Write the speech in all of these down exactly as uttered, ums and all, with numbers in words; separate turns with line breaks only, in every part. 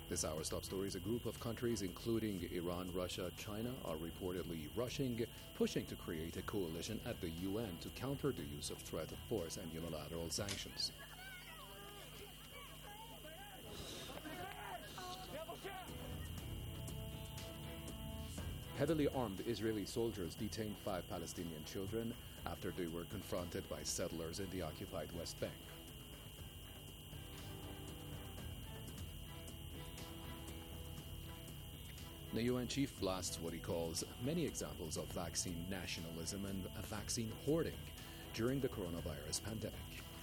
This hour's top stories: a group of countries, including Iran, Russia, China, are reportedly rushing, pushing to create a coalition at the U N to counter the use of threat of force and unilateral sanctions. Heavily armed Israeli soldiers detained five Palestinian children after they were confronted by settlers in the occupied West Bank. The U N chief blasts what he calls many examples of vaccine nationalism and vaccine hoarding during the coronavirus pandemic.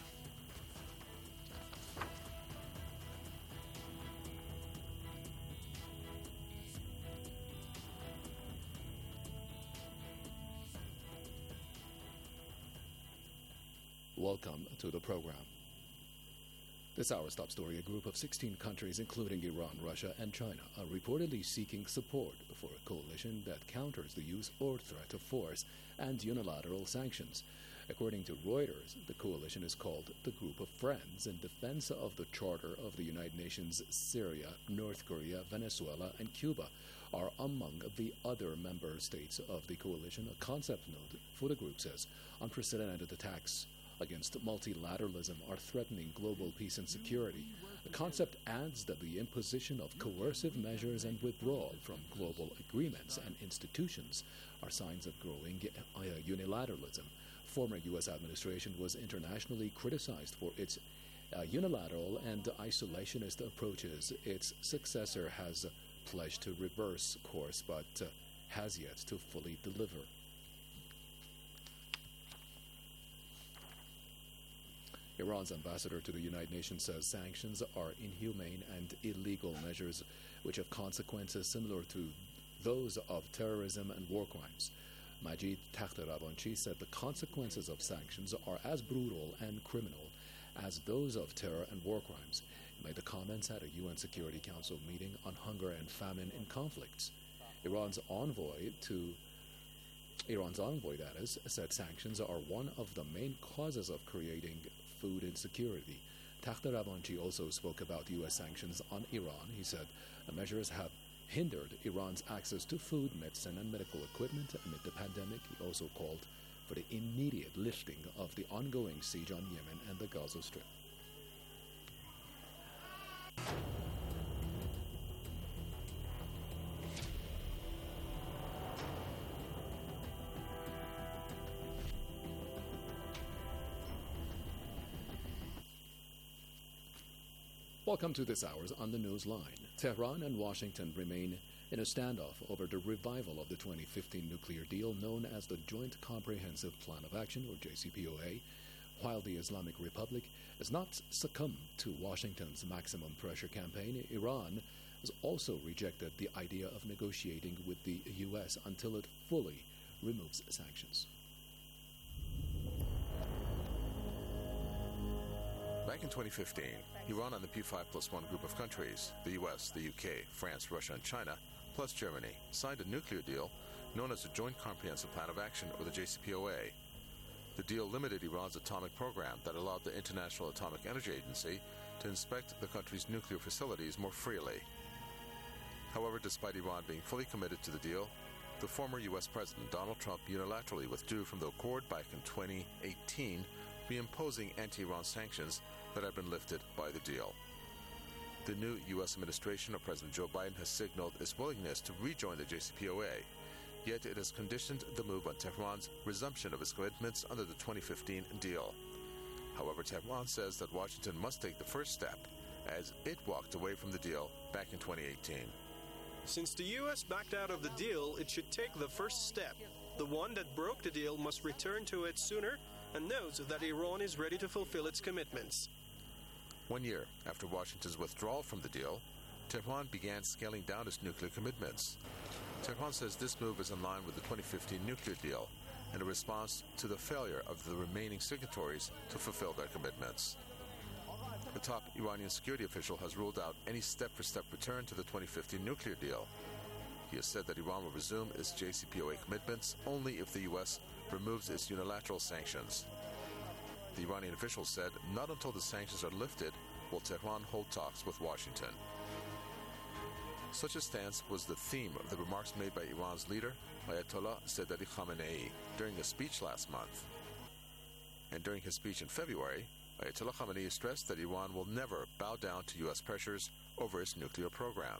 Welcome to the program. This hour's top story: a group of sixteen countries, including Iran, Russia, and China, are reportedly seeking support for a coalition that counters the use or threat of force and unilateral sanctions. According to Reuters, the coalition is called the Group of Friends in defense of the Charter of the United Nations. Syria, North Korea, Venezuela, and Cuba are among the other member states of the coalition. A concept note for the group says unprecedented attacks against multilateralism are threatening global peace and security. The concept adds that the imposition of coercive measures and withdrawal from global agreements and institutions are signs of growing unilateralism. Former U S administration was internationally criticized for its uh, unilateral and isolationist approaches. Its successor has pledged to reverse course, but uh, has yet to fully deliver. Iran's ambassador to the United Nations says sanctions are inhumane and illegal measures which have consequences similar to those of terrorism and war crimes. Majid Takhtravanchi said the consequences of sanctions are as brutal and criminal as those of terror and war crimes. He made the comments at a U N Security Council meeting on hunger and famine in conflicts. Iran's envoy to Iran's envoy, that is, said sanctions are one of the main causes of creating food insecurity. Takhtravanchi also spoke about U S sanctions on Iran. He said the measures have hindered Iran's access to food, medicine, and medical equipment amid the pandemic. He also called for the immediate lifting of the ongoing siege on Yemen and the Gaza Strip. Welcome to this hour's On the News Line. Tehran and Washington remain in a standoff over the revival of the twenty fifteen nuclear deal known as the Joint Comprehensive Plan of Action, or J C P O A, while the Islamic Republic has not succumbed to Washington's maximum pressure campaign. Iran has also rejected the idea of negotiating with the U S until it fully removes sanctions.
Back in twenty fifteen, Iran and the P five plus one group of countries, the U S, the U K, France, Russia, and China, plus Germany, signed a nuclear deal known as the Joint Comprehensive Plan of Action, or the J C P O A. The deal limited Iran's atomic program that allowed the International Atomic Energy Agency to inspect the country's nuclear facilities more freely. However, despite Iran being fully committed to the deal, the former U S President Donald Trump unilaterally withdrew from the accord back in twenty eighteen, reimposing anti-Iran sanctions that had been lifted by the deal. The new U S administration of President Joe Biden has signaled its willingness to rejoin the J C P O A, yet it has conditioned the move on Tehran's resumption of its commitments under the twenty fifteen deal. However, Tehran says that Washington must take the first step, as it walked away from the deal back in twenty eighteen.
Since the U S backed out of the deal, it should take the first step. The one that broke the deal must return to it sooner and notes that Iran is ready to fulfill its commitments.
One year after Washington's withdrawal from the deal, Tehran began scaling down its nuclear commitments. Tehran says this move is in line with the twenty fifteen nuclear deal and a response to the failure of the remaining signatories to fulfill their commitments. The top Iranian security official has ruled out any step-for-step return to the twenty fifteen nuclear deal. He has said that Iran will resume its J C P O A commitments only if the U S removes its unilateral sanctions. The Iranian official said not until the sanctions are lifted will Tehran hold talks with Washington. Such a stance was the theme of the remarks made by Iran's leader, Ayatollah Said Ali Khamenei, during a speech last month. And during his speech in February, Ayatollah Khamenei stressed that Iran will never bow down to U S pressures over its nuclear program.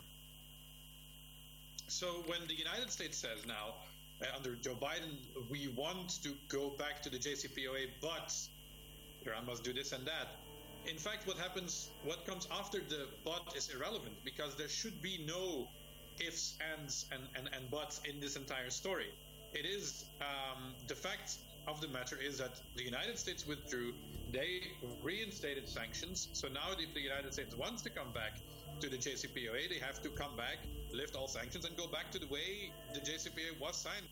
So when the United States says now, uh, under Joe Biden, we want to go back to the J C P O A, but Iran must do this and that. In fact, what happens, what comes after the but is irrelevant, because there should be no ifs, ands, and, and, and buts in this entire story. It is, um, the fact of the matter is that the United States withdrew, they reinstated sanctions, so now if the United States wants to come back to the J C P O A, they have to come back, lift all sanctions, and go back to the way the J C P O A was signed.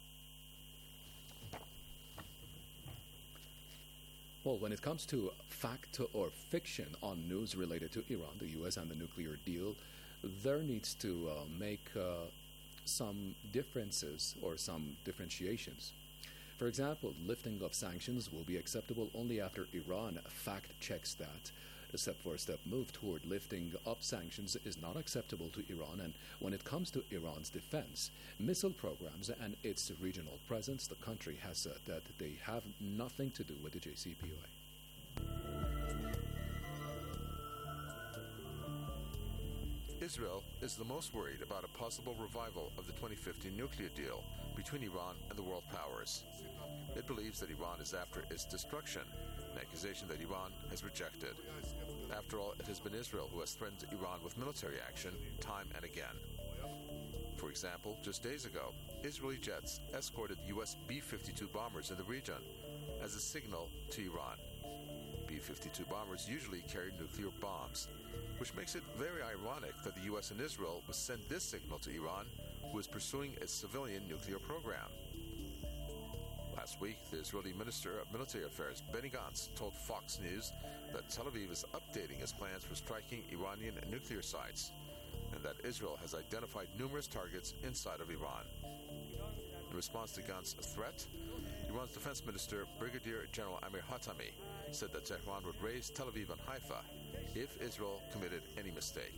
Well, when it comes to fact or fiction on news related to Iran, the U S, and the nuclear deal, there needs to uh, make uh, some differences or some differentiations. For example, lifting of sanctions will be acceptable only after Iran fact checks that. A step-for-step move toward lifting up sanctions is not acceptable to Iran, and when it comes to Iran's defense, missile programs, and its regional presence, the country has said that they have nothing to do with the J C P O
A. Israel is the most worried about a possible revival of the twenty fifteen nuclear deal between Iran and the world powers. It believes that Iran is after its destruction, an accusation that Iran has rejected. After all, it has been Israel who has threatened Iran with military action time and again. For example, just days ago, Israeli jets escorted U S B fifty-two bombers in the region as a signal to Iran. B fifty-two bombers usually carry nuclear bombs, which makes it very ironic that the U S and Israel would send this signal to Iran, who is pursuing a civilian nuclear program. Last week, the Israeli Minister of Military Affairs, Benny Gantz, told Fox News that Tel Aviv is updating its plans for striking Iranian nuclear sites, and that Israel has identified numerous targets inside of Iran. In response to Gantz's threat, Iran's Defense Minister, Brigadier General Amir Hatami, said that Tehran would raise Tel Aviv and Haifa if Israel committed any mistake.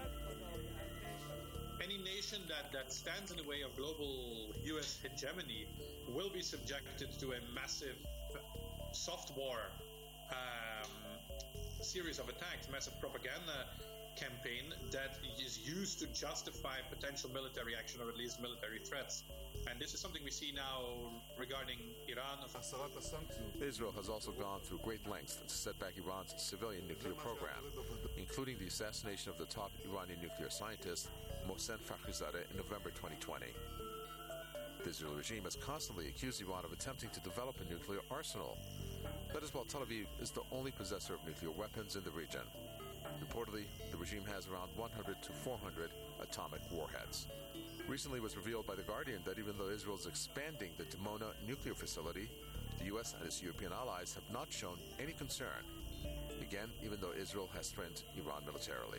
Any nation that, that stands in the way of global U S hegemony will be subjected to a massive soft war um, series of attacks, massive propaganda campaign that is used to justify potential military action or at least military threats. And this is something we see now regarding Iran.
Israel has also gone through great lengths to set back Iran's civilian nuclear program, including the assassination of the top Iranian nuclear scientist, Mohsen Fakhrizadeh, in November twenty twenty. The Israeli regime has constantly accused Iran of attempting to develop a nuclear arsenal. That is, while Tel Aviv is the only possessor of nuclear weapons in the region. Reportedly, the regime has around one hundred to four hundred atomic warheads. Recently, it was revealed by The Guardian that even though Israel is expanding the Dimona nuclear facility, the U S and its European allies have not shown any concern. Again, even though Israel has threatened Iran militarily.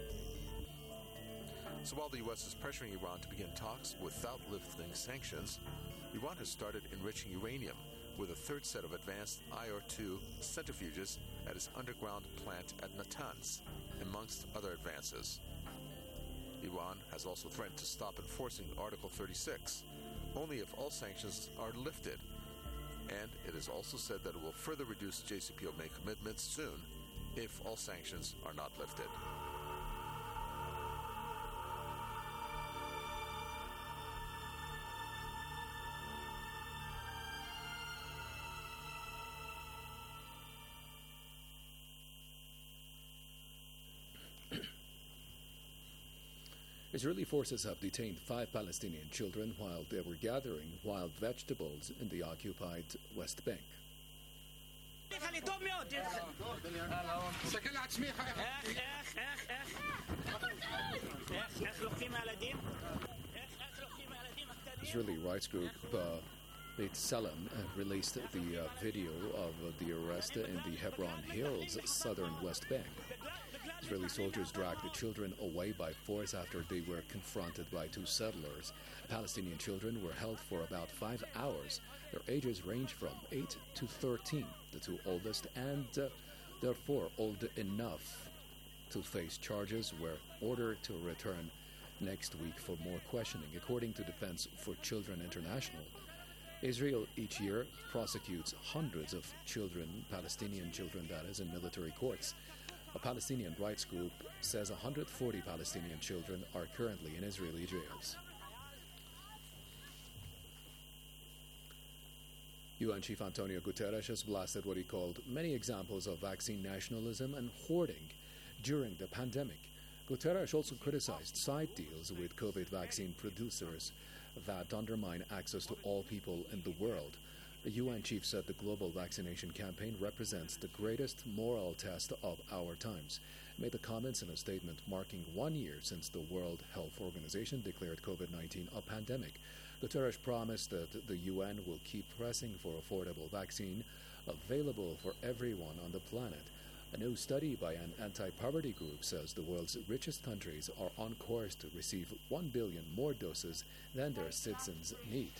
So while the U S is pressuring Iran to begin talks without lifting sanctions, Iran has started enriching uranium with a third set of advanced I R two centrifuges at its underground plant at Natanz, amongst other advances. Iran has also threatened to stop enforcing Article thirty-six, only if all sanctions are lifted. And it has also said that it will further reduce J C P O A commitments soon if all sanctions are not lifted.
Israeli forces have detained five Palestinian children while they were gathering wild vegetables in the occupied West Bank. Israeli rights group uh, Beit Salem uh, released the uh, video of uh, the arrest in the Hebron Hills, southern West Bank. Israeli soldiers dragged the children away by force after they were confronted by two settlers. Palestinian children were held for about five hours. Their ages range from eight to thirteen, the two oldest, and uh, therefore old enough to face charges were ordered to return next week for more questioning. According to Defense for Children International, Israel each year prosecutes hundreds of children, Palestinian children that is, in military courts. A Palestinian rights group says one hundred forty Palestinian children are currently in Israeli jails. U N Chief Antonio Guterres has blasted what he called many examples of vaccine nationalism and hoarding during the pandemic. Guterres also criticized side deals with COVID vaccine producers that undermine access to all people in the world. The U N chief said the global vaccination campaign represents the greatest moral test of our times. He made the comments in a statement marking one year since the World Health Organization declared COVID nineteen a pandemic. Guterres promised that the U N will keep pressing for affordable vaccine available for everyone on the planet. A new study by an anti-poverty group says the world's richest countries are on course to receive one billion more doses than their citizens need.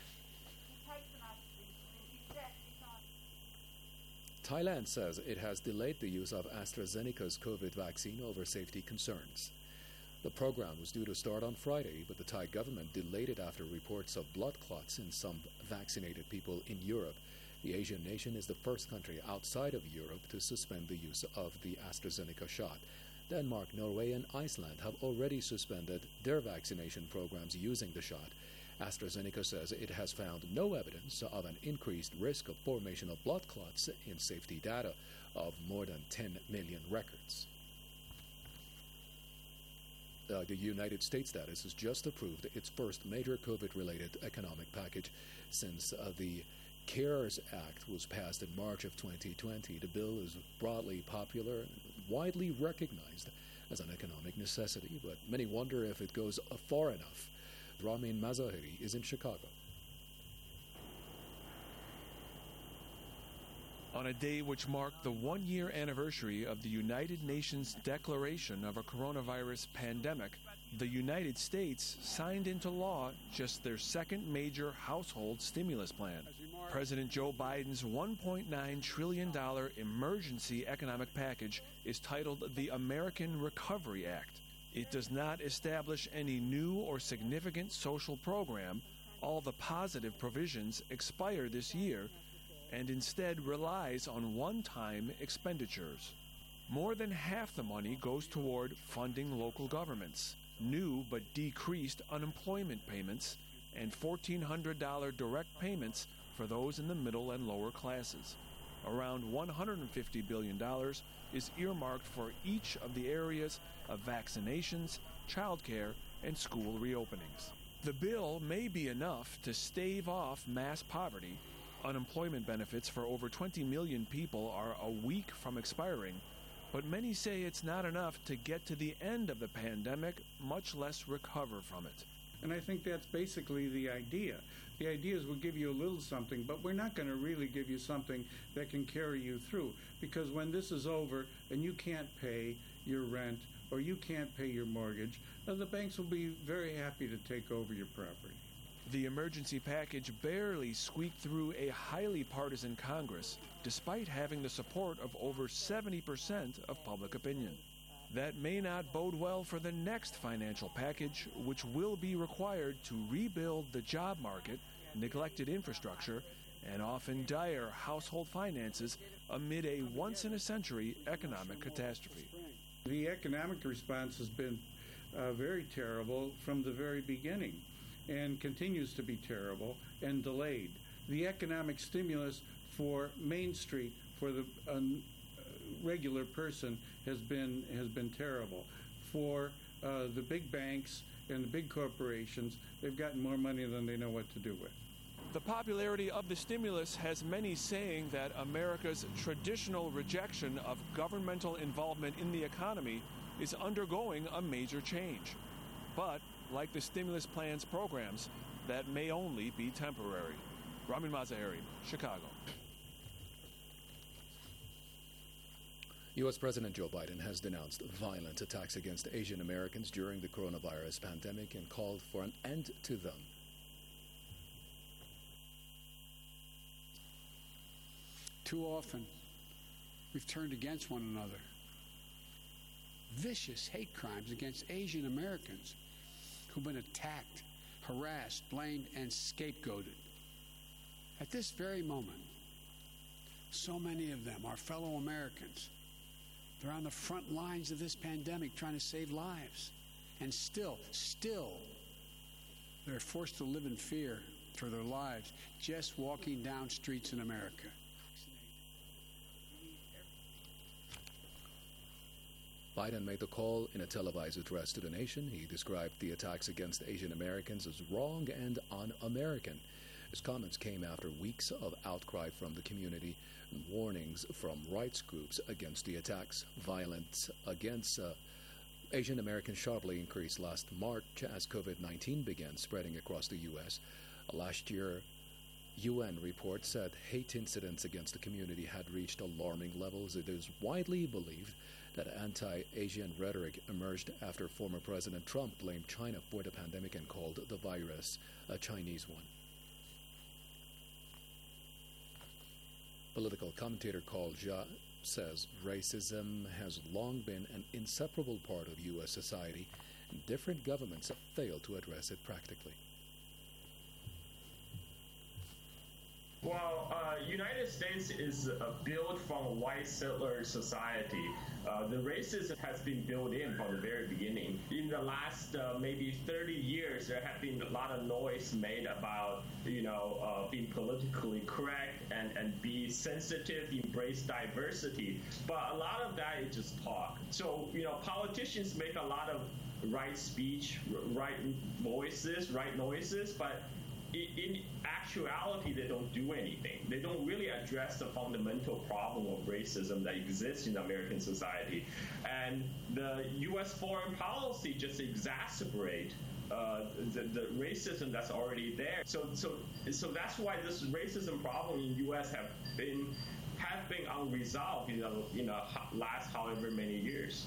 Thailand says it has delayed the use of AstraZeneca's COVID vaccine over safety concerns. The program was due to start on Friday, but the Thai government delayed it after reports of blood clots in some vaccinated people in Europe. The Asian nation is the first country outside of Europe to suspend the use of the AstraZeneca shot. Denmark, Norway, and Iceland have already suspended their vaccination programs using the shot. AstraZeneca says it has found no evidence of an increased risk of formation of blood clots in safety data of more than ten million records. Uh, the United States status has just approved its first major COVID-related economic package since uh, the CARES Act was passed in March of twenty twenty. The bill is broadly popular and widely recognized as an economic necessity, but many wonder if it goes uh, far enough. Ramin Mazaheri is in Chicago.
On a day which marked the one-year anniversary of the United Nations declaration of a coronavirus pandemic, the United States signed into law just their second major household stimulus plan. President Joe Biden's one point nine trillion dollars emergency economic package is titled the American Recovery Act. It does not establish any new or significant social program. All the positive provisions expire this year and instead relies on one-time expenditures. More than half the money goes toward funding local governments, new but decreased unemployment payments, and fourteen hundred dollars direct payments for those in the middle and lower classes. Around one hundred fifty billion dollars is earmarked for each of the areas of vaccinations, child care, and school reopenings. The bill may be enough to stave off mass poverty. Unemployment benefits for over twenty million people are a week from expiring, but many say it's not enough to get to the end of the pandemic, much less recover from it.
And I think that's basically the idea. The idea is we'll give you a little something, but we're not going to really give you something that can carry you through. Because when this is over and you can't pay your rent or you can't pay your mortgage, uh, the banks will be very happy to take over your property.
The emergency package barely squeaked through a highly partisan Congress, despite having the support of over seventy percent of public opinion. That may not bode well for the next financial package, which will be required to rebuild the job market, neglected infrastructure, and often dire household finances amid a once-in-a-century economic catastrophe.
The economic response has been uh, very terrible from the very beginning and continues to be terrible and delayed. The economic stimulus for Main Street, for the um, regular person, has been has been terrible. For uh, the big banks and the big corporations, they've gotten more money than they know what to do with.
The popularity of the stimulus has many saying that America's traditional rejection of governmental involvement in the economy is undergoing a major change. But, like the stimulus plan's programs, that may only be temporary. Ramin Mazaheri, Chicago.
U S President Joe Biden has denounced violent attacks against Asian Americans during the coronavirus pandemic and called for an end to them.
Too often, we've turned against one another. Vicious hate crimes against Asian Americans who've been attacked, harassed, blamed, and scapegoated. At this very moment, so many of them are fellow Americans. They're on the front lines of this pandemic trying to save lives. And still, still, they're forced to live in fear for their lives just walking down streets in America.
Biden made the call in a televised address to the nation. He described the attacks against Asian Americans as wrong and un-American. His comments came after weeks of outcry from the community and warnings from rights groups against the attacks. Violence against uh, Asian Americans sharply increased last March as COVID nineteen began spreading across the U S. Last year, U N reports said hate incidents against the community had reached alarming levels. It is widely believed that anti-Asian rhetoric emerged after former President Trump blamed China for the pandemic and called the virus a Chinese one. Political commentator Carl Jha says racism has long been an inseparable part of U S society, and different governments have failed to address it practically.
Well, uh, United States is uh, built from a white settler society. Uh, the racism has been built in from the very beginning. In the last uh, maybe thirty years, there have been a lot of noise made about, you know, uh, being politically correct and, and be sensitive, embrace diversity. But a lot of that is just talk. So, you know, politicians make a lot of right speech, right voices, right noises, but in actuality, they don't do anything. They don't really address the fundamental problem of racism that exists in American society. And the U S foreign policy just exacerbate uh, the, the racism that's already there. So, so, so that's why this racism problem in the U S have been have been unresolved in the you know last however many years.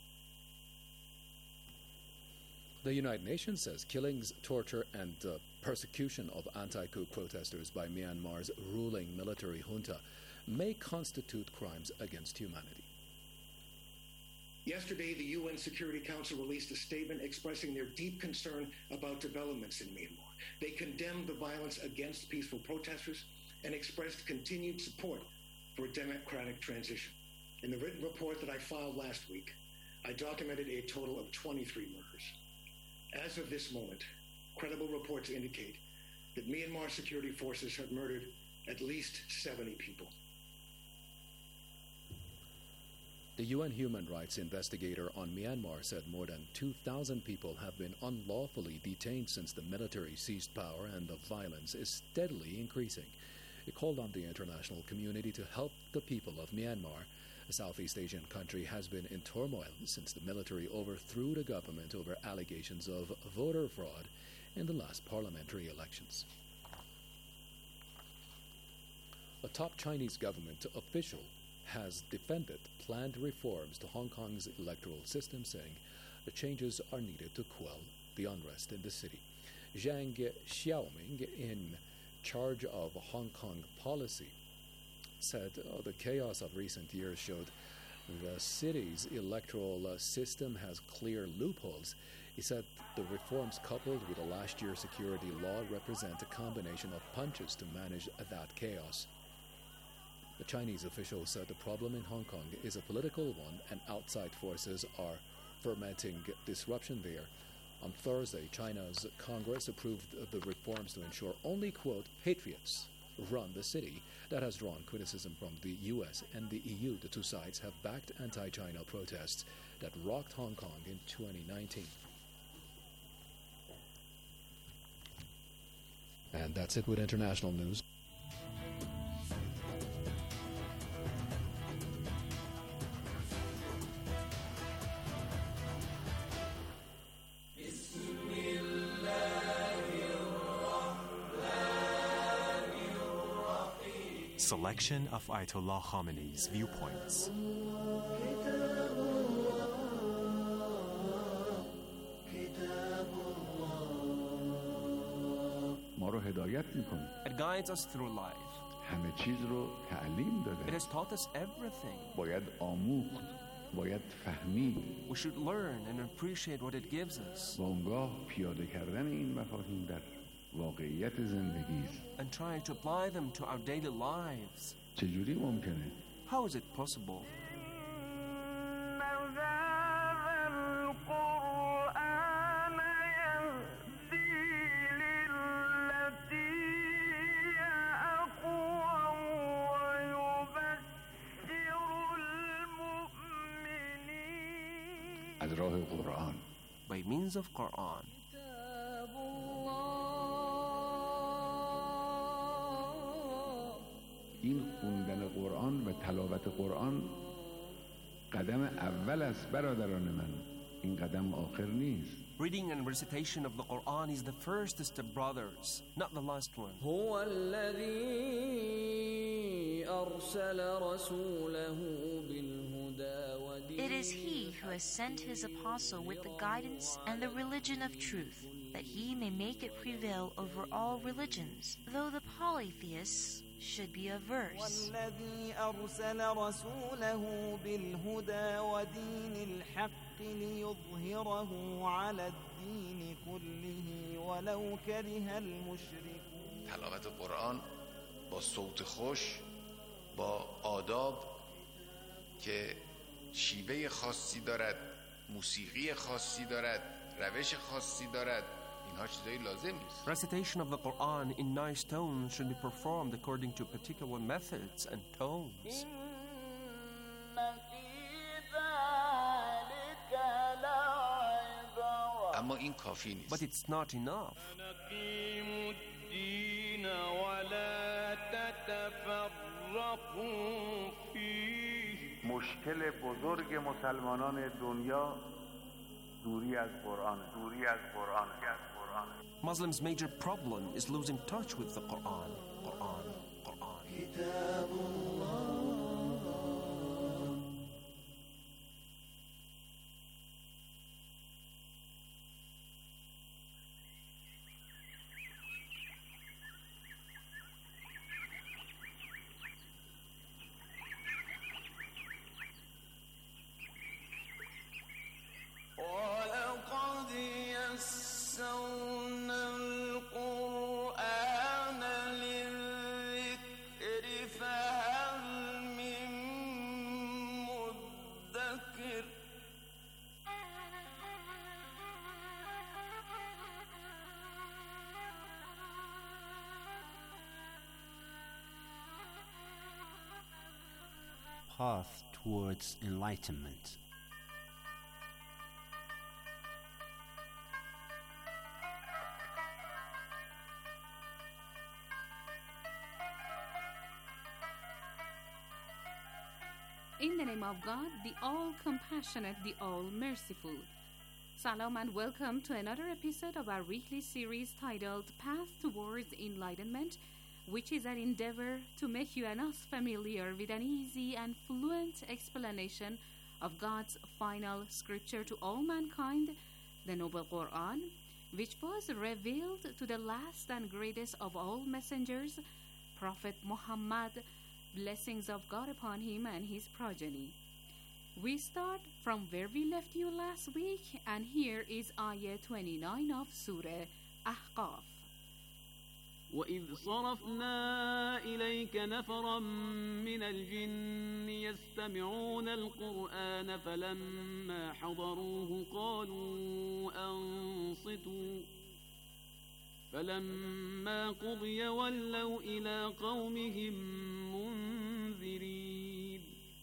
The United Nations says killings, torture, and uh, persecution of anti-coup protesters by Myanmar's ruling military junta may constitute crimes against humanity.
Yesterday, the U N Security Council released a statement expressing their deep concern about developments in Myanmar. They condemned the violence against peaceful protesters and expressed continued support for a democratic transition. In the written report that I filed last week, I documented a total of twenty-three murders. As of this moment, credible reports indicate that Myanmar security forces have murdered at least seventy people.
The U N human rights investigator on Myanmar said more than two thousand people have been unlawfully detained since the military seized power, and the violence is steadily increasing. It called on the international community to help the people of Myanmar. The Southeast Asian country has been in turmoil since the military overthrew the government over allegations of voter fraud in the last parliamentary elections. A top Chinese government official has defended planned reforms to Hong Kong's electoral system, saying the changes are needed to quell the unrest in the city. Zhang Xiaoming, in charge of Hong Kong policy, said uh, the chaos of recent years showed the city's electoral uh, system has clear loopholes. He said the reforms coupled with the last year's security law represent a combination of punches to manage that chaos. The Chinese official said the problem in Hong Kong is a political one and outside forces are fermenting disruption there. On Thursday, China's Congress approved the reforms to ensure only, quote, patriots run the city. That has drawn criticism from the U S and the E U. The two sides have backed anti-China protests that rocked Hong Kong in twenty nineteen. And that's it with international news.
Selection of Ayatollah Khamenei's viewpoints.
It guides us through life. It has taught us everything. باید فهمید.
We should learn and appreciate what it gives us.
و اونگاه پیاده کردن این مفاهیم در واقعیت زندگی
and trying to apply them to our daily lives.
چجوری ممکنه؟
How is it possible?
از راه قرآن.
By means of Quran.
این خوندن قرآن و تلاوت قرآن قدم اول است برادران من. این قدم آخر نیست.
Reading and recitation of the Quran is the first step, brothers, not the last one.
هو الذي أرسل رسوله بالهدى ودين.
It is He who has sent His apostle with the guidance and the religion of truth, that He may make it prevail over all religions, though the polytheists should be averse.
والذي أرسل رسوله بالهدى ودين الحق ليظهره على الدين كله ولو كره المشركون.
تلاوت قرآن با صوت خوش، با آداب که شیوه خاصی دارد، موسیقی خاصی دارد، روش خاصی دارد، اینها چیزایی لازم نیست.
Recitation of the Quran in nice tones should be performed according to particular methods and tones.
اما این کافی نیست.
But it's not enough.
مشکل بزرگ مسلمانان دنیا دوری از قرآن، دوری از قرآن، از قرآن.
Muslims' major problem is losing touch with the Quran. Quran, Quran. كتاب الله.
Path towards enlightenment.
In the name of God, the all-compassionate, the all-merciful. Salam and welcome to another episode of our weekly series titled Path Towards Enlightenment, which is an endeavor to make you and us familiar with an easy and fluent explanation of God's final scripture to all mankind, the Noble Quran, which was revealed to the last and greatest of all messengers, Prophet Muhammad, blessings of God upon him and his progeny. We start from where we left you last week, and here is Ayah twenty-nine of Surah Ahqaf.
وإذ صرفنا إليك نفرا من الجن يستمعون القرآن فلما حضروه قالوا أنصتوا فلما قضي ولوا إلى قومهم منذرين.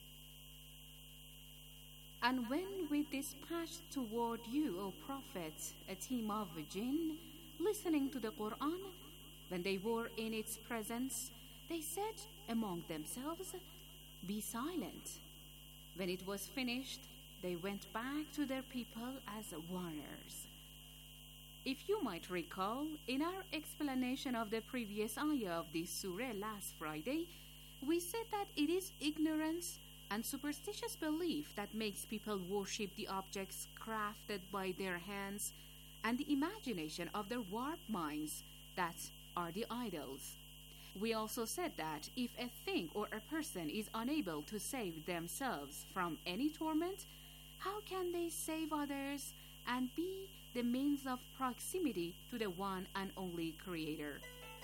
And when we dispatched toward you, O Prophet, a team of jinn listening to the Quran, when they were in its presence, they said among themselves, "Be silent." When it was finished, they went back to their people as warners. If you might recall, in our explanation of the previous ayah of this surah last Friday, we said that it is ignorance and superstitious belief that makes people worship the objects crafted by their hands and the imagination of their warped minds that are the idols. We also said that if a thing or a person is unable to save themselves from any torment, how can they save others and be the means of proximity to the one and only Creator?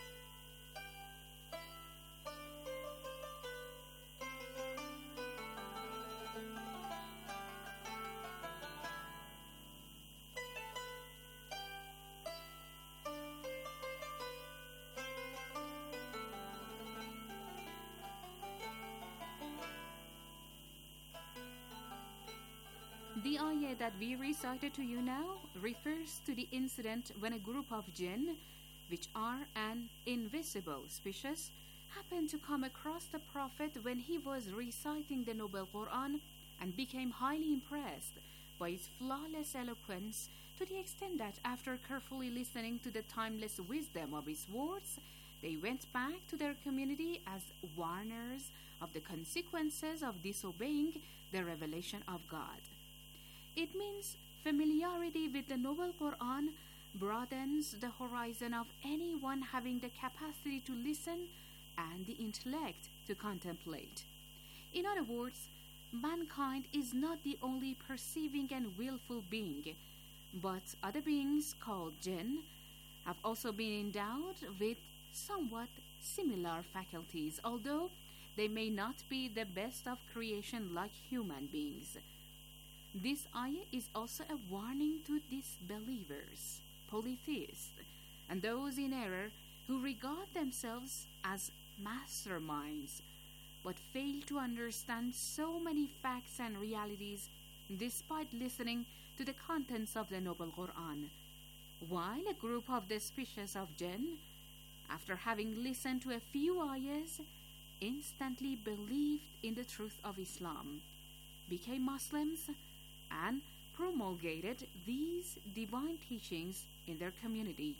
The ayah that we recited to you now refers to the incident when a group of jinn, which are an invisible species, happened to come across the Prophet when he was reciting the Noble Quran and became highly impressed by its flawless eloquence, to the extent that after carefully listening to the timeless wisdom of his words, they went back to their community as warners of the consequences of disobeying the revelation of God. It means familiarity with the Noble Quran broadens the horizon of anyone having the capacity to listen and the intellect to contemplate. In other words, mankind is not the only perceiving and willful being, but other beings called jinn have also been endowed with somewhat similar faculties, although they may not be the best of creation like human beings. This ayah is also a warning to disbelievers, polytheists, and those in error who regard themselves as masterminds but fail to understand so many facts and realities despite listening to the contents of the Noble Quran. While a group of the species of jinn, after having listened to a few ayahs, instantly believed in the truth of Islam, became Muslims, and promulgated these divine teachings in their community.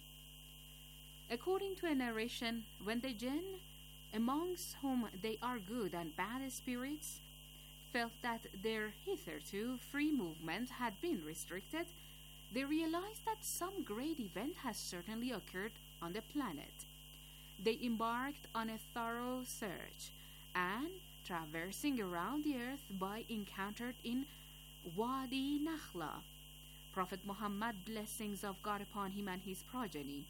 According to a narration, when the jinn, amongst whom they are good and bad spirits, felt that their hitherto free movement had been restricted, they realized that some great event has certainly occurred on the planet. They embarked on a thorough search, and traversing around the earth by encountered in Wadi Nakhla, Prophet Muhammad, blessings of God upon him and his progeny.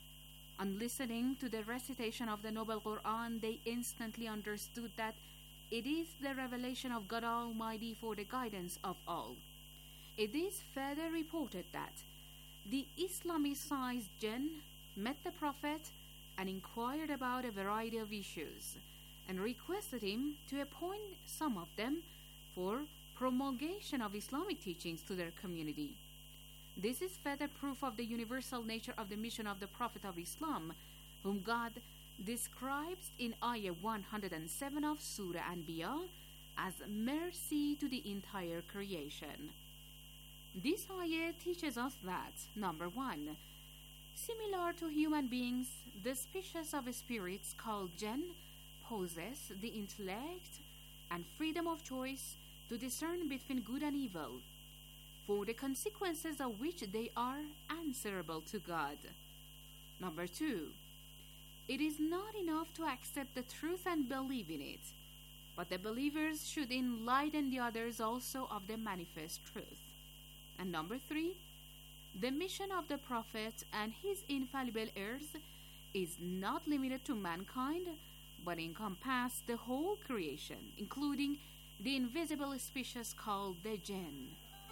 On listening to the recitation of the Noble Quran, they instantly understood that it is the revelation of God Almighty for the guidance of all. It is further reported that the Islamicized jinn met the Prophet and inquired about a variety of issues, and requested him to appoint some of them for promulgation of Islamic teachings to their community. This is further proof of the universal nature of the mission of the Prophet of Islam, whom God describes in Ayah one hundred seven of Surah Anbiya as mercy to the entire creation. This ayah teaches us that, number one, similar to human beings, the species of spirits called jinn possess the intellect and freedom of choice to discern between good and evil, for the consequences of which they are answerable to God. Number two, it is not enough to accept the truth and believe in it, but the believers should enlighten the others also of the manifest truth. And number three, the mission of the Prophet and his infallible heirs is not limited to mankind, but encompasses the whole creation, including the invisible species called the jinn.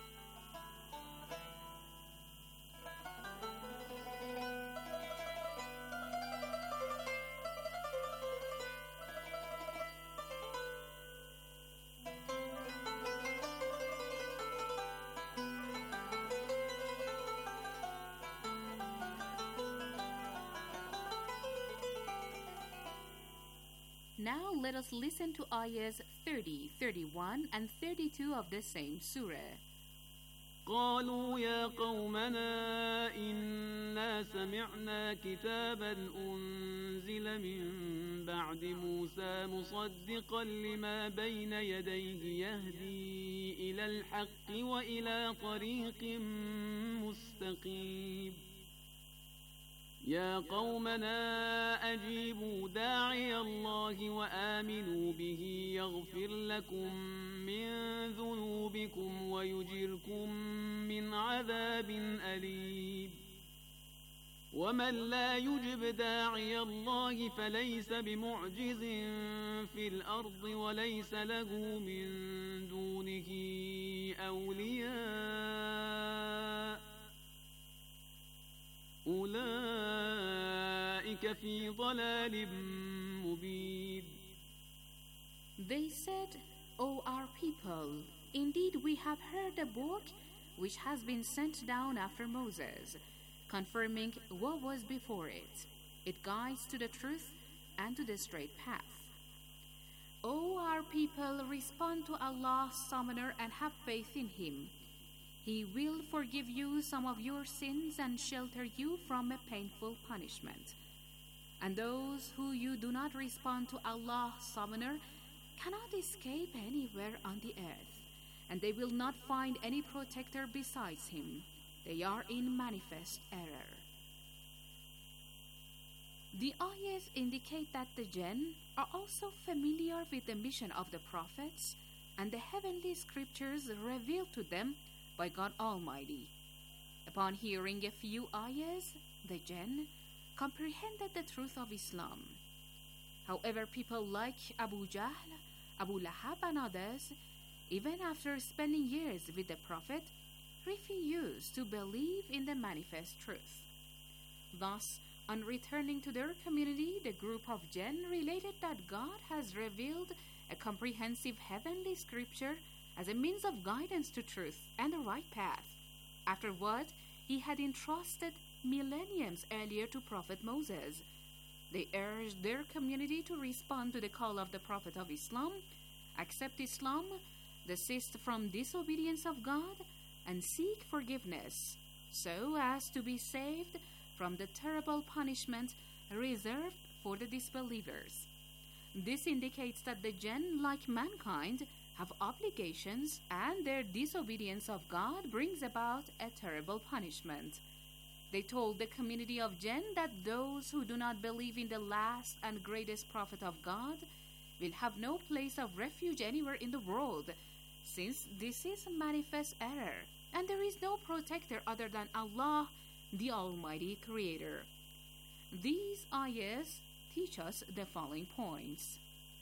Now let us listen to ayahs thirty, thirty-one, and thirty-two of the same surah.
قالوا يا قومنا إنا سمعنا كتابا أنزل من بعد موسى مصدقا لما بين يديه يهدي إلى الحق وإلى طريق مستقيم. يا قومنا أجيبوا داعي الله وآمنوا به يغفر لكم من ذنوبكم ويجركم من عذاب أليم ومن لا يجب داعي الله فليس بمعجز في الأرض وليس له من دونه أولياء أولئك في ضلال مبين.
They said, O our people, indeed we have heard a book which has been sent down after Moses, confirming what was before it. It guides to the truth and to the straight path. O our people, respond to Allah's summoner and have faith in Him. He will forgive you some of your sins and shelter you from a painful punishment. And those who you do not respond to Allah's summoner cannot escape anywhere on the earth, and they will not find any protector besides Him. They are in manifest error. The ayahs indicate that the jinn are also familiar with the mission of the prophets and the heavenly scriptures revealed to them by God Almighty. Upon hearing a few ayahs, the jinn comprehended the truth of Islam. However, people like Abu Jahl, Abu Lahab and others, even after spending years with the Prophet, refused to believe in the manifest truth. Thus, on returning to their community, the group of jinn related that God has revealed a comprehensive heavenly scripture as a means of guidance to truth and the right path, after what He had entrusted millenniums earlier to Prophet Moses. They urged their community to respond to the call of the Prophet of Islam, accept Islam, desist from disobedience of God, and seek forgiveness, so as to be saved from the terrible punishment reserved for the disbelievers. This indicates that the jinn, like mankind, have obligations, and their disobedience of God brings about a terrible punishment. They told the community of jinn that those who do not believe in the last and greatest prophet of God will have no place of refuge anywhere in the world, since this is manifest error, and there is no protector other than Allah, the Almighty Creator. These ayahs teach us the following points.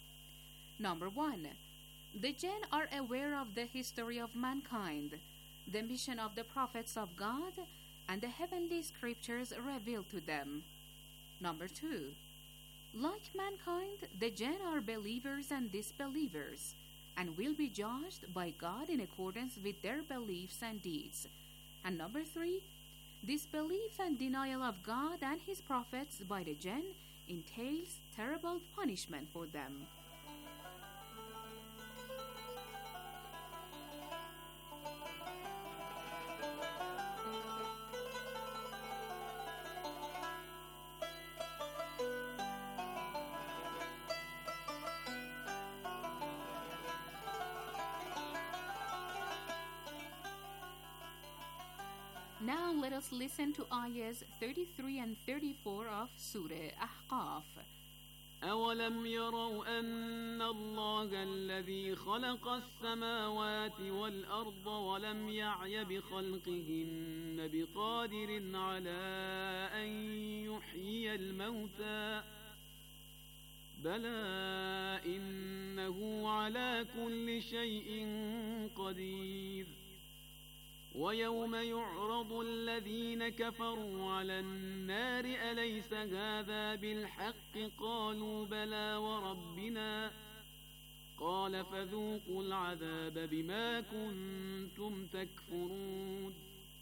Number one, the jinn are aware of the history of mankind, the mission of the prophets of God, and the heavenly scriptures revealed to them. Number two, like mankind, the jinn are believers and disbelievers, and will be judged by God in accordance with their beliefs and deeds. And number three, disbelief and denial of God and His prophets by the jinn entails terrible punishment for them. Now let us listen to ayahs thirty-three and thirty-four of Surah Ahqaf.
أولم يروا أن الله الذي خلق السماوات والأرض ولم يعي بخلقهن بقادر على أن يحيي الموتى بلى إنه على كل شيء قدير ويوم يعرض الذين كفروا على النار أليس هذا بالحق قالوا بلى وربنا قال فذوقوا العذاب بما كنتم تكفرون.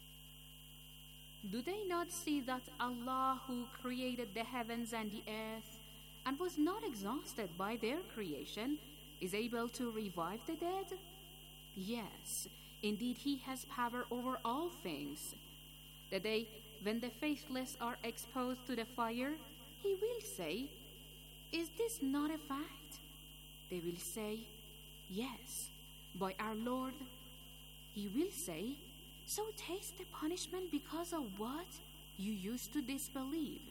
Do they not see that Allah, who created the heavens and the earth and was not exhausted by their creation, is able to revive the dead? Yes, indeed, He has power over all things. The day when the faithless are exposed to the fire, He will say, "Is this not a fact?" They will say, "Yes, by our Lord." He will say, "So taste the punishment because of what you used to disbelieve.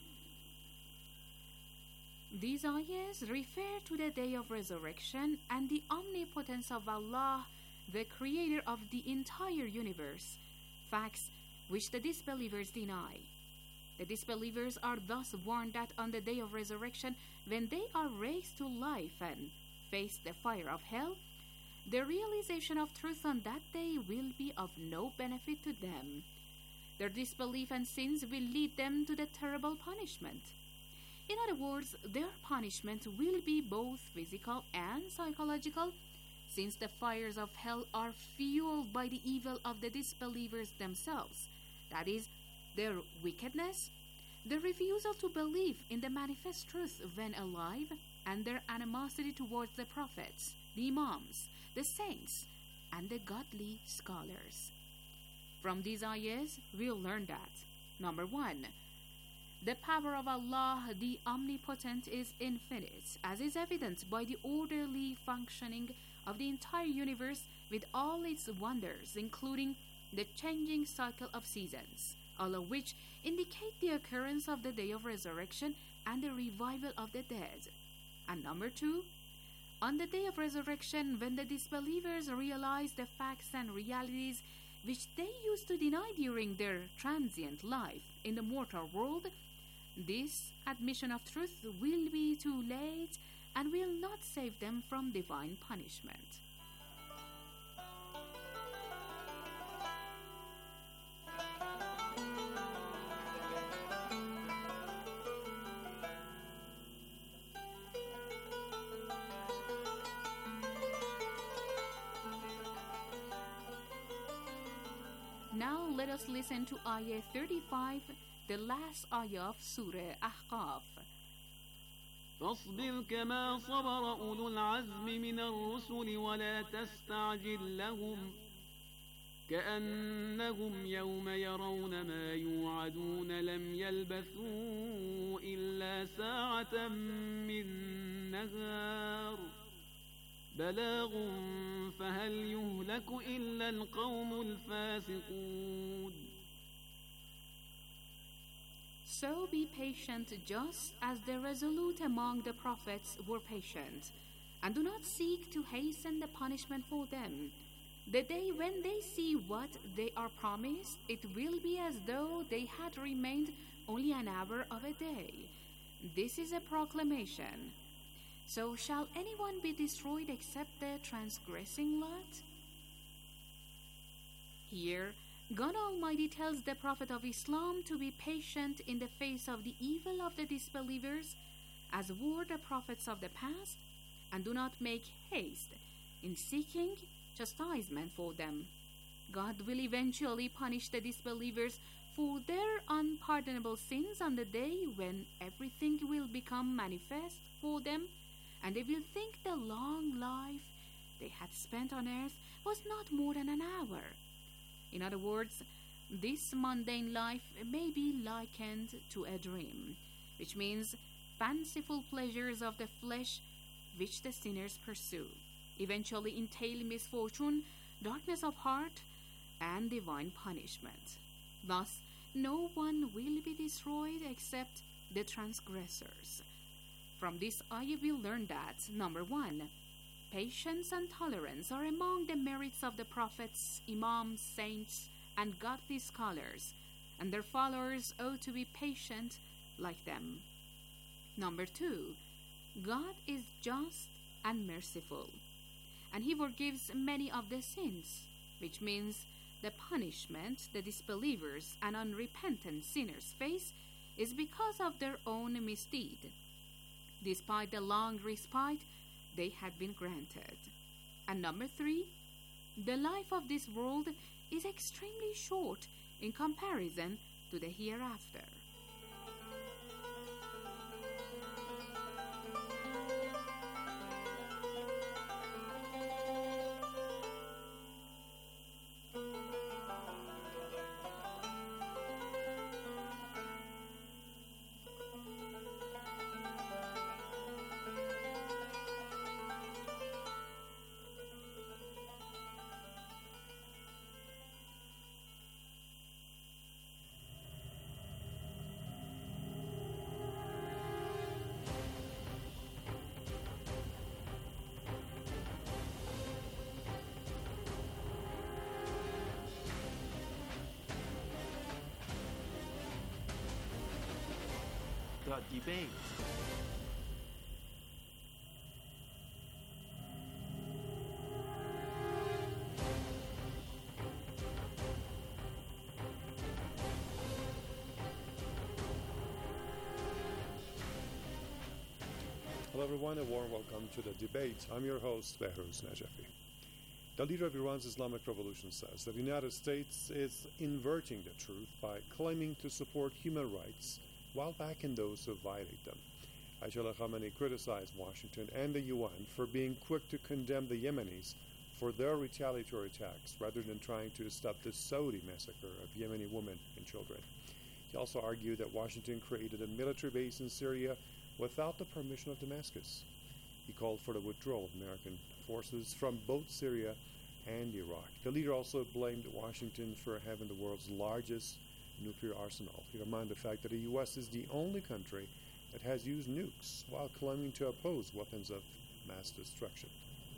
These ayahs refer to the day of resurrection and the omnipotence of Allah, the creator of the entire universe, facts which the disbelievers deny. The disbelievers are thus warned that on the day of resurrection, when they are raised to life and face the fire of hell, the realization of truth on that day will be of no benefit to them. Their disbelief and sins will lead them to the terrible punishment. In other words, their punishment will be both physical and psychological, since the fires of hell are fueled by the evil of the disbelievers themselves, that is, their wickedness, their refusal to believe in the manifest truth when alive, and their animosity towards the prophets, the imams, the saints, and the godly scholars. From these ayahs, we'll learn that, number one, the power of Allah, the Omnipotent, is infinite, as is evident by the orderly functioning of the entire universe with all its wonders, including the changing cycle of seasons, all of which indicate the occurrence of the day of resurrection and the revival of the dead. And number two, on the day of resurrection, when the disbelievers realize the facts and realities which they used to deny during their transient life in the mortal world, this admission of truth will be too late and will not save them from divine punishment. Now let us listen to Ayah thirty-five, the last ayah of Surah Ahqaf.
فاصبر كما صبر أولو العزم من الرسل ولا تستعجل لهم كأنهم يوم يرون ما يوعدون لم يلبثوا إلا ساعة من نهار بلاغ فهل يهلك إلا القوم الفاسقون.
So be patient just as the resolute among the prophets were patient, and do not seek to hasten the punishment for them. The day when they see what they are promised, it will be as though they had remained only an hour of a day. This is a proclamation. So shall anyone be destroyed except the transgressing lot? Here, God Almighty tells the Prophet of Islam to be patient in the face of the evil of the disbelievers, as were the prophets of the past, and do not make haste in seeking chastisement for them. God will eventually punish the disbelievers for their unpardonable sins on the day when everything will become manifest for them, and they will think the long life they had spent on earth was not more than an hour. In other words, this mundane life may be likened to a dream, which means fanciful pleasures of the flesh which the sinners pursue, eventually entail misfortune, darkness of heart, and divine punishment. Thus, no one will be destroyed except the transgressors. From this ayah we learn that, number one, patience and tolerance are among the merits of the prophets, imams, saints, and godly scholars, and their followers ought to be patient like them. Number two, God is just and merciful, and He forgives many of the sins, which means the punishment the disbelievers and unrepentant sinners face is because of their own misdeed, despite the long respite they had been granted. And number three, the life of this world is extremely short in comparison to the hereafter.
The Debate.
Hello everyone, a warm welcome to The Debate. I'm your host, Behruz Najafi. The leader of Iran's Islamic Revolution says that the United States is inverting the truth by claiming to support human rights while backing those who violate them. Ayatollah Khamenei criticized Washington and the U N for being quick to condemn the Yemenis for their retaliatory attacks rather than trying to stop the Saudi massacre of Yemeni women and children. He also argued that Washington created a military base in Syria without the permission of Damascus. He called for the withdrawal of American forces from both Syria and Iraq. The leader also blamed Washington for having the world's largest nuclear arsenal. He reminded the fact that the U S is the only country that has used nukes while claiming to oppose weapons of mass destruction.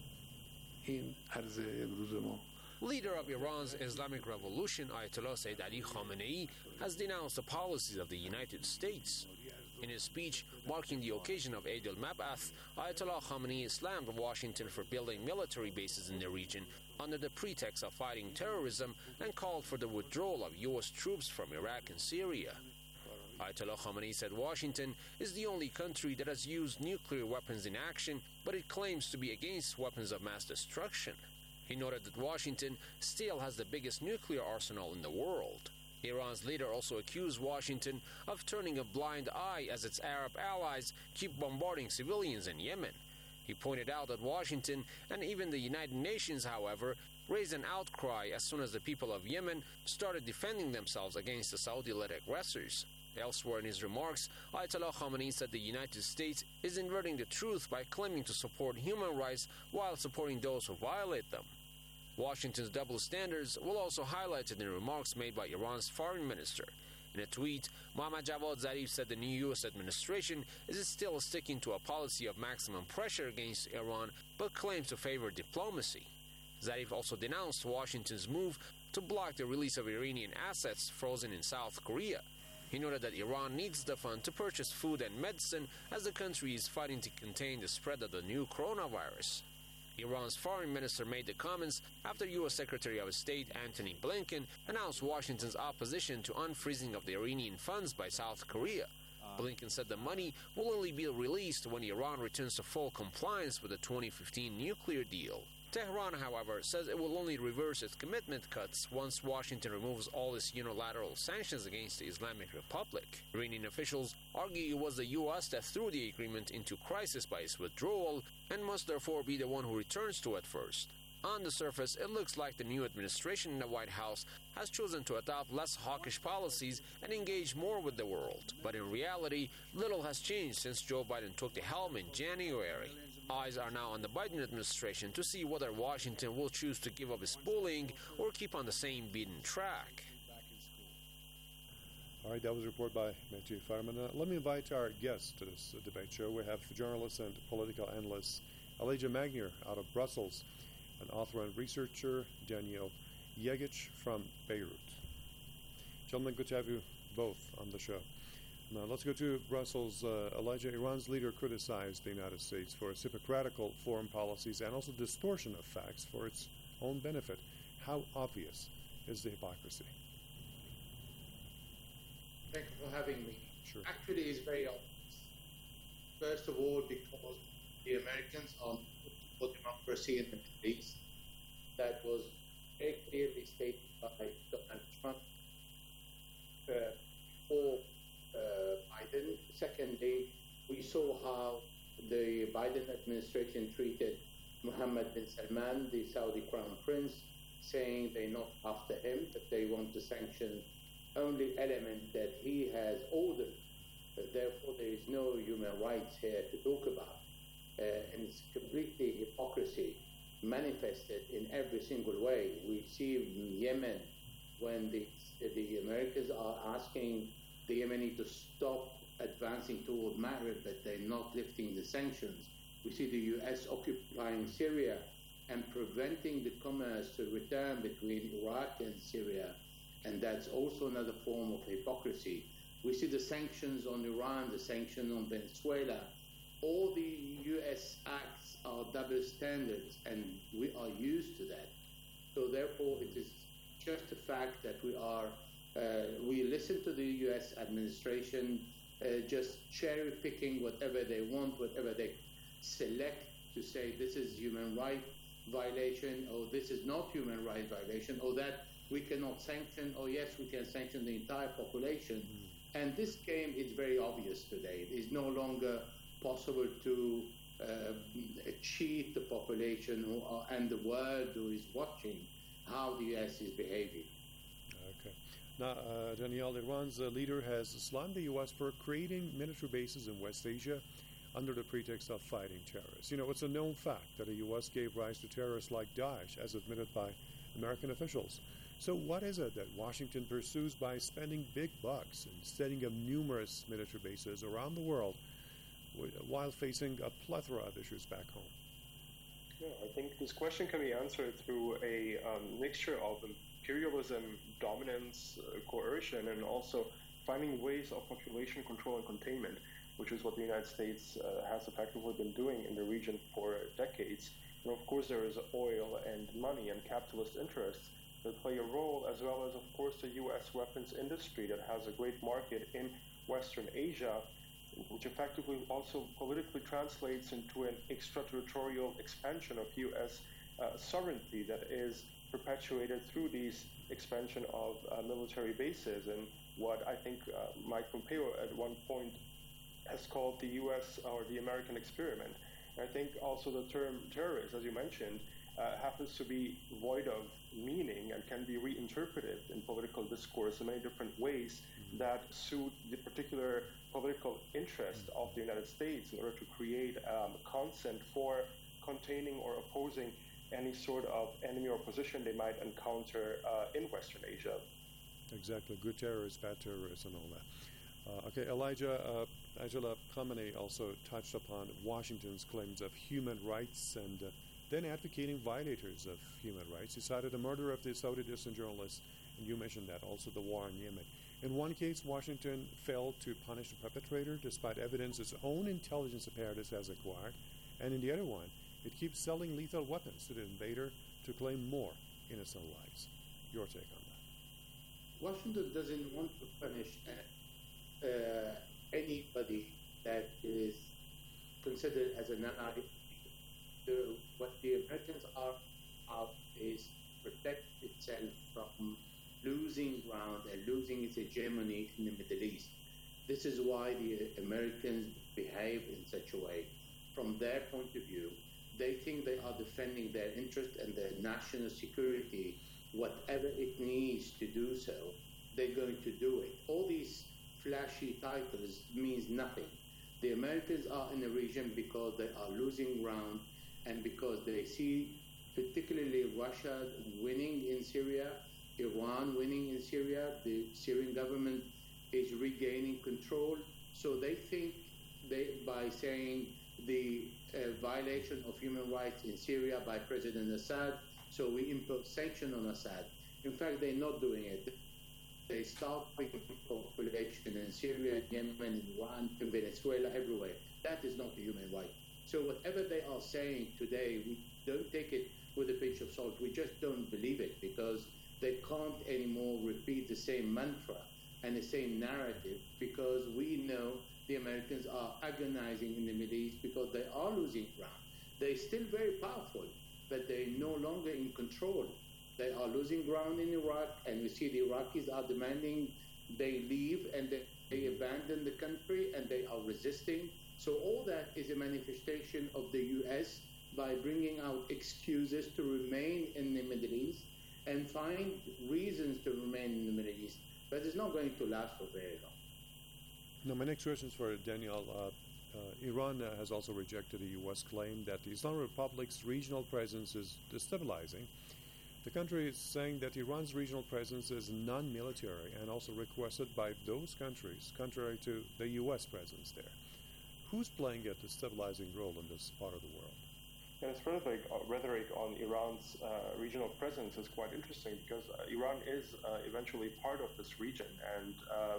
Leader of Iran's Islamic Revolution, Ayatollah Sayyid Ali Khamenei, has denounced the policies of the United States. In his speech marking the occasion of Eid al-Mab'ath, Ayatollah Khamenei slammed Washington for building military bases in the region under the pretext of fighting terrorism and called for the withdrawal of U S troops from Iraq and Syria. Ayatollah Khamenei said Washington is the only country that has used nuclear weapons in action, but it claims to be against weapons of mass destruction. He noted that Washington still has the biggest nuclear arsenal in the world. Iran's leader also accused Washington of turning a blind eye as its Arab allies keep bombarding civilians in Yemen. He pointed out that Washington and even the United Nations, however, raised an outcry as soon as the people of Yemen started defending themselves against the Saudi-led aggressors. Elsewhere in his remarks, Ayatollah Khamenei said the United States is inverting the truth by claiming to support human rights while supporting those who violate them. Washington's double standards were also highlighted in remarks made by Iran's foreign minister. In a tweet, Mohammad Javad Zarif said the new U S administration is still sticking to a policy of maximum pressure against Iran, but claims to favor diplomacy. Zarif also denounced Washington's move to block the release of Iranian assets frozen in South Korea. He noted that Iran needs the fund to purchase food and medicine as the country is fighting to contain the spread of the new coronavirus. Iran's foreign minister made the comments after U S Secretary of State Antony Blinken announced Washington's opposition to unfreezing of the Iranian funds by South Korea. Blinken said the money will only be released when Iran returns to full compliance with the twenty fifteen nuclear deal. Tehran, however, says it will only reverse its commitment cuts once Washington removes all its unilateral sanctions against the Islamic Republic. Iranian officials argue it was the U S that threw the agreement into crisis by its withdrawal and must therefore be the one who returns to it first. On the surface, it looks like the new administration in the White House has chosen to adopt less hawkish policies and engage more with the world. But in reality, little has changed since Joe Biden took the helm in January. Eyes are now on the Biden administration to see whether Washington will choose to give up its bullying or keep on the same beaten track.
All right, that was a report by Matthew Fireman. Uh, let me invite our guests to this uh, debate show. We have journalist and political analyst Elijah Magnier out of Brussels, and author and researcher Daniel Yegic from Beirut. Gentlemen, good to have you both on the show. Now, let's go to Brussels. Uh, Elijah, Iran's leader criticized the United States for its hypocritical foreign policies and also distortion of facts for its own benefit. How obvious is the hypocrisy?
Thank you for having me.
Sure.
Actually, it's very obvious. First of all, because the Americans are for democracy in the Middle East. That was very clearly stated by Donald Trump uh, before uh, Biden. Secondly, we saw how the Biden administration treated Mohammed bin Salman, the Saudi Crown Prince, saying they're not after him, but they want to sanction only element that he has ordered. But therefore, there is no human rights here to talk about. Uh, and it's completely hypocrisy manifested in every single way. We see in Yemen when the, the Americans are asking the Yemeni to stop advancing toward Maghreb, but they're not lifting the sanctions. We see the U S occupying Syria and preventing the commerce to return between Iraq and Syria. And that's also another form of hypocrisy. We see the sanctions on Iran, the sanctions on Venezuela. All the U S acts are double standards, and we are used to that. So therefore, it is just a fact that we are, uh, we listen to the U S administration uh, just cherry picking whatever they want, whatever they select to say this is human right violation, or this is not human right violation, or that we cannot sanction, or yes, we can sanction the entire population. Mm. And this game is very obvious today. It is no longer possible to uh, cheat the population who are, and the world who is watching how the U S is behaving.
Okay. Now, uh, Daniel, Iran's uh, leader has slammed the U S for creating military bases in West Asia under the pretext of fighting terrorists. You know, it's a known fact that the U S gave rise to terrorists like Daesh, as admitted by American officials. So what is it that Washington pursues by spending big bucks and setting up numerous military bases around the world while facing a plethora of issues back home?
Yeah, I think this question can be answered through a um, mixture of imperialism, dominance, uh, coercion, and also finding ways of population control and containment, which is what the United States uh, has effectively been doing in the region for decades. And of course, there is oil and money and capitalist interests that play a role, as well as, of course, the U S weapons industry that has a great market in Western Asia, which effectively also politically translates into an extraterritorial expansion of U S uh, sovereignty that is perpetuated through these expansion of uh, military bases, and what I think uh, Mike Pompeo at one point has called the U S or the American experiment. And I think also the term terrorist, as you mentioned, uh, happens to be void of meaning and can be reinterpreted in political discourse in many different ways mm-hmm. that suit the particular political interest mm-hmm. of the United States in order to create um, consent for containing or opposing any sort of enemy or position they might encounter uh, in Western Asia.
Exactly. Good terrorists, bad terrorists, and all that. Uh, okay, Elijah, uh, Ayatollah Khamenei also touched upon Washington's claims of human rights and uh, then advocating violators of human rights. He cited the murder of the Saudi dissident journalist, and you mentioned that, also the war in Yemen. In one case, Washington failed to punish the perpetrator despite evidence its own intelligence apparatus has acquired, and in the other one, it keeps selling lethal weapons to the invader to claim more innocent lives. Your take on that?
Washington doesn't want to punish uh, uh, anybody that is considered as an ally. The, what the Americans are out is protect itself from losing ground and losing its hegemony in the Middle East. This is why the Americans behave in such a way. From their point of view, they think they are defending their interest and their national security. Whatever it needs to do so, they're going to do it. All these flashy titles means nothing. The Americans are in the region because they are losing ground and because they see particularly Russia winning in Syria, Iran winning in Syria, the Syrian government is regaining control. So they think they, by saying the uh, violation of human rights in Syria by President Assad, so we impose sanction on Assad. In fact, they're not doing it. They start picking population in Syria, Yemen, in Iran, in Venezuela, everywhere. That is not a human right. So whatever they are saying today, we don't take it with a pinch of salt. We just don't believe it because they can't anymore repeat the same mantra and the same narrative, because we know the Americans are agonizing in the Middle East because they are losing ground. They're still very powerful, but they're no longer in control. They are losing ground in Iraq, and we see the Iraqis are demanding they leave and they, they abandon the country, and they are resisting. So all that is a manifestation of the U S by bringing out excuses to remain in the Middle East and find reasons to remain in the Middle East. But it's not going to last for very long.
Now, my next question is for Daniel. Uh, uh, Iran uh, has also rejected the U S claim that the Islamic Republic's regional presence is destabilizing. The country is saying that Iran's regional presence is non-military and also requested by those countries, contrary to the U S presence there. Who's playing a destabilizing role in this part of the world?
And its rhetoric, uh, rhetoric on Iran's uh, regional presence is quite interesting because uh, Iran is uh, eventually part of this region, and um,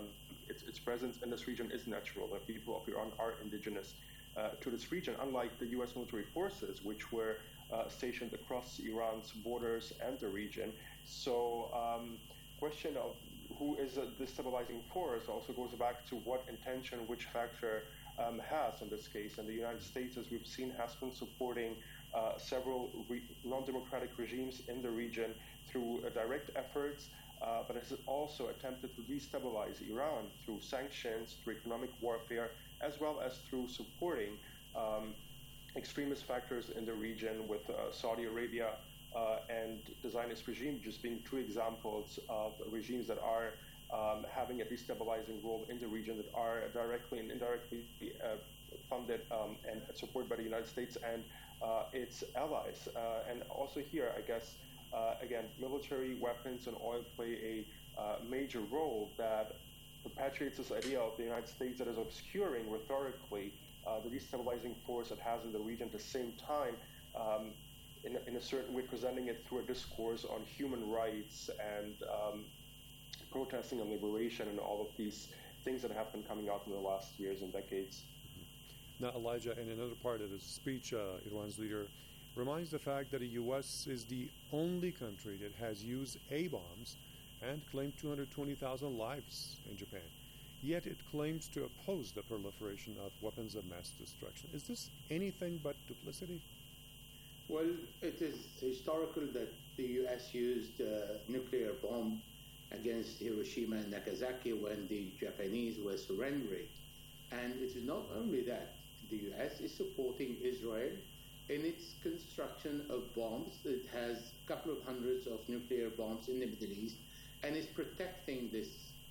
its, its presence in this region is natural. The people of Iran are indigenous uh, to this region, unlike the U S military forces, which were uh, stationed across Iran's borders and the region. So, um, question of who is a destabilizing force also goes back to what intention, which factor um, has in this case. And the United States, as we've seen, has been supporting uh, several re- non-democratic regimes in the region through uh, direct efforts, uh, but has also attempted to destabilize Iran through sanctions, through economic warfare, as well as through supporting um, extremist factors in the region, with uh, Saudi Arabia uh, and the Zionist regime just being two examples of regimes that are um, having a destabilizing role in the region, that are directly and indirectly uh, funded um, and supported by the United States and uh, its allies. Uh, and also here, I guess, uh, again, military weapons and oil play a uh, major role that perpetuates this idea of the United States that is obscuring rhetorically uh, the destabilizing force it has in the region, at the same time, um, in, in a certain way, presenting it through a discourse on human rights and um, protesting and liberation and all of these things that have been coming out in the last years and decades.
Mm-hmm. Now, Elijah, in another part of his speech, uh, Iran's leader reminds the fact that the U S is the only country that has used A-bombs and claimed two hundred twenty thousand lives in Japan. Yet it claims to oppose the proliferation of weapons of mass destruction. Is this anything but duplicity?
Well, it is historical that the U S used a nuclear bomb against Hiroshima and Nagasaki when the Japanese were surrendering. And it is not only that. The U S is supporting Israel in its construction of bombs. It has a couple of hundreds of nuclear bombs in the Middle East and is protecting this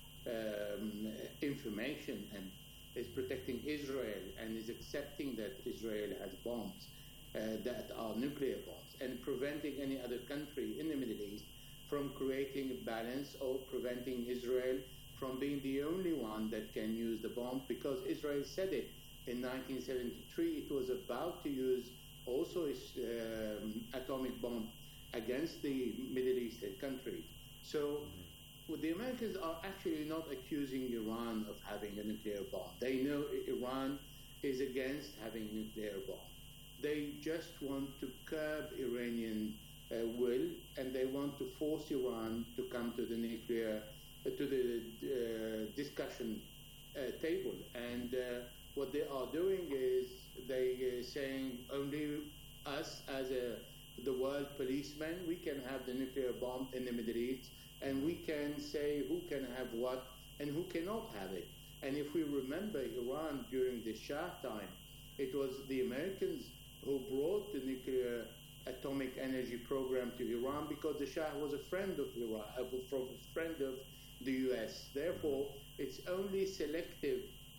um, information and is protecting Israel and is accepting that Israel has bombs uh, that are nuclear bombs and preventing any other country in the Middle East from creating a balance or preventing Israel from being the only one that can use the bomb, because Israel said it in nineteen seventy-three. It was about to use also its um, atomic bomb against the Middle Eastern country. So well, the Americans are actually not accusing Iran of having a nuclear bomb. They know Iran is against having a nuclear bomb. They just want to curb Iranian uh, will, and they want to force Iran to come to the nuclear, uh, to the uh, discussion uh, table. And uh, what they are doing is they are saying only us as a, the world policeman, we can have the nuclear bomb in the Middle East, and we can say who can have what and who cannot have it. And if we remember Iran during the Shah time, it was the Americans who brought the nuclear atomic energy program to Iran, because the Shah was a friend of Iran, a friend of the U S. Therefore, it's only selective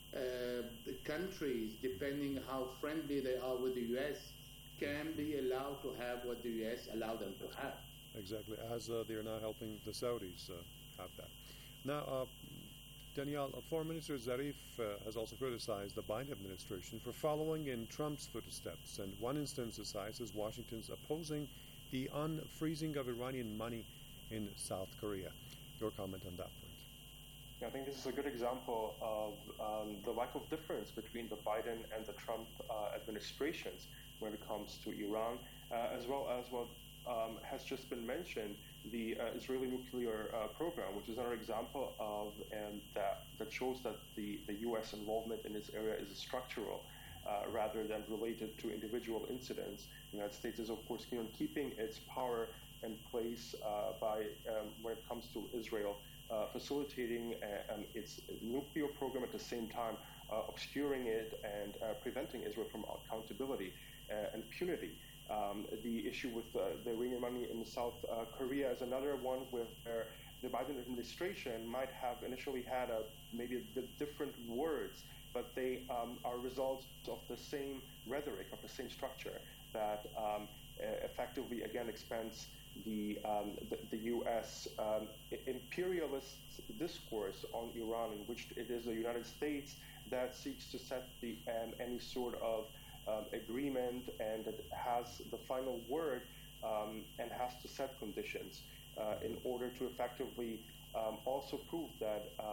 uh, countries, depending how friendly they are with the U S, can be allowed to have what the U S allow them to have.
Exactly, as uh, they are now helping the Saudis uh, have that. Now, uh, Danielle, uh, Foreign Minister Zarif uh, has also criticized the Biden administration for following in Trump's footsteps, and one instance cites as Washington's opposing the unfreezing of Iranian money in South Korea. Your comment on that point?
Yeah, I think this is a good example of um, the lack of difference between the Biden and the Trump uh, administrations when it comes to Iran, uh, as well as what um, has just been mentioned, the uh, Israeli nuclear uh, program, which is another example of and that that shows that the, the U S involvement in this area is structural uh, rather than related to individual incidents. The United States is, of course, keen on keeping its power in place uh, by um, when it comes to Israel, uh, facilitating uh, um, its nuclear program, at the same time uh, obscuring it and uh, preventing Israel from accountability uh, and punity. Um, the issue with uh, the Iranian money in South uh, Korea is another one where, where the Biden administration might have initially had a maybe a bit different words, but they um, are results of the same rhetoric, of the same structure that um, effectively again expands the, um, the, the U S um, imperialist discourse on Iran, in which it is the United States that seeks to set the um, any sort of Um, agreement and that has the final word um, and has to set conditions uh, in order to effectively um, also prove that um,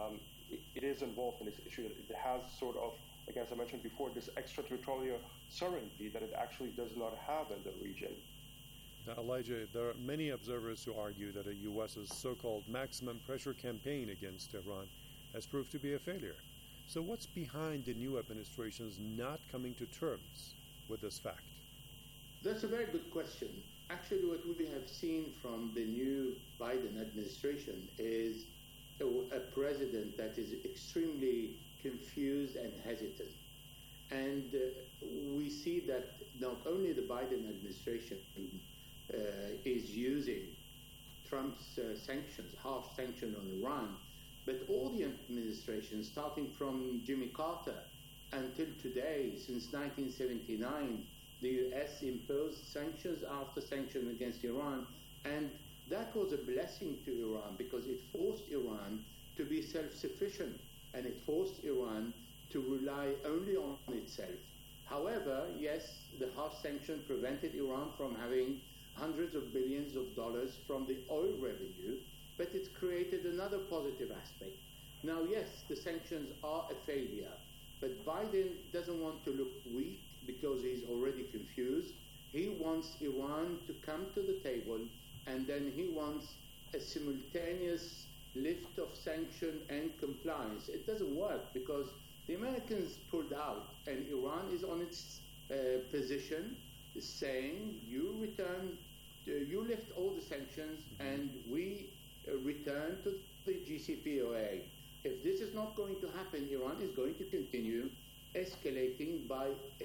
it is involved in this issue. It has sort of, like as I mentioned before, this extraterritorial sovereignty that it actually does not have in the region.
Now, Elijah, there are many observers who argue that the U S's so-called maximum pressure campaign against Iran has proved to be a failure. So what's behind the new administration's not coming to terms with this fact?
That's a very good question. Actually, what we have seen from the new Biden administration is a, a president that is extremely confused and hesitant. And uh, we see that not only the Biden administration uh, is using Trump's uh, sanctions, harsh sanctions on Iran, but all the administrations, starting from Jimmy Carter until today, since nineteen seventy-nine, the U S imposed sanctions after sanctions against Iran, and that was a blessing to Iran because it forced Iran to be self-sufficient, and it forced Iran to rely only on itself. However, yes, the harsh sanction prevented Iran from having hundreds of billions of dollars from the oil revenue, but it's created another positive aspect. Now, yes, the sanctions are a failure, but Biden doesn't want to look weak because he's already confused. He wants Iran to come to the table, and then he wants a simultaneous lift of sanction and compliance. It doesn't work because the Americans pulled out, and Iran is on its uh, position, saying you return, uh, you lift all the sanctions, and we uh, return to the J C P O A. If this is not going to happen, Iran is going to continue escalating by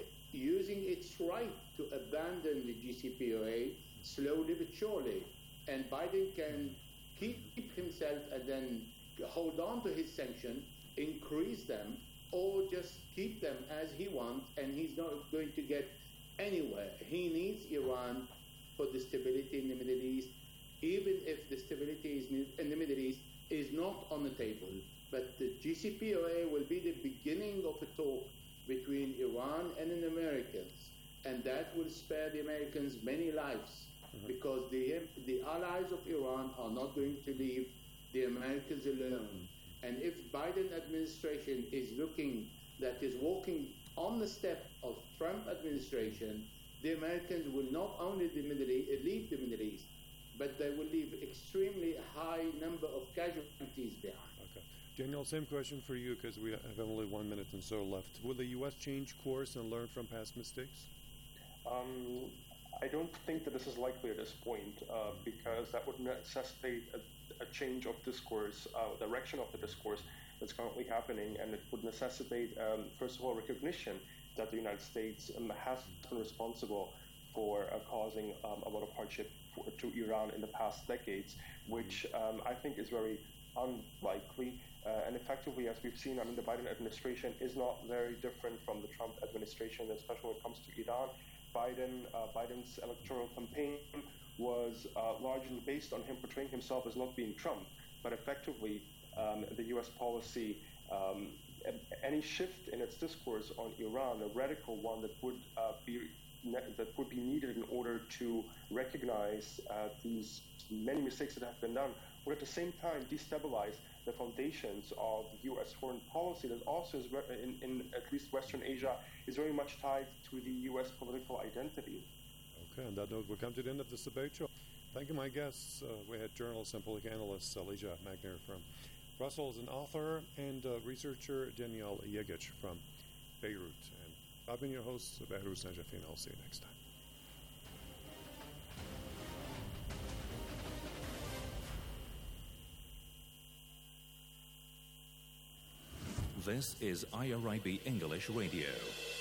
using its right to abandon the J C P O A slowly but surely. And Biden can keep himself and then hold on to his sanctions, increase them, or just keep them as he wants, and he's not going to get anywhere. He needs Iran for the stability in the Middle East, even if the stability is in the Middle East is not on the table. But the J C P O A will be the beginning of a talk between Iran and the Americans, and that will spare the Americans many lives, mm-hmm. because the the allies of Iran are not going to leave the Americans alone. And if Biden administration is looking, that is walking on the step of Trump administration, the Americans will not only the Middle East, leave the Middle East, but they will leave extremely high number of casualties behind.
Okay. Daniel, same question for you because we have only one minute and so left. Will the U S change course and learn from past mistakes?
Um, I don't think that this is likely at this point uh, because that would necessitate a, a change of discourse, uh, direction of the discourse that's currently happening, and it would necessitate, um, first of all, recognition that the United States um, has been responsible for uh, causing um, a lot of hardship for, to Iran in the past decades, which um, I think is very unlikely. Uh, and effectively, as we've seen, I mean, the Biden administration is not very different from the Trump administration, especially when it comes to Iran. Biden, uh, Biden's electoral campaign was uh, largely based on him portraying himself as not being Trump, but effectively um, the U S policy, um, any shift in its discourse on Iran, a radical one that would uh, be that would be needed in order to recognize uh, these many mistakes that have been done, would at the same time destabilize the foundations of U S foreign policy that also is, in, in at least Western Asia, is very much tied to the U S political identity.
Okay, on that note, we'll come to the end of this debate show. Thank you, my guests. Uh, we had journalist and political analyst Elijah Magner from Brussels, and author and uh, researcher Daniel Yegic from Beirut. And I've been your host, Behruz Najafi, and I'll see you next time.
This is I R I B English Radio.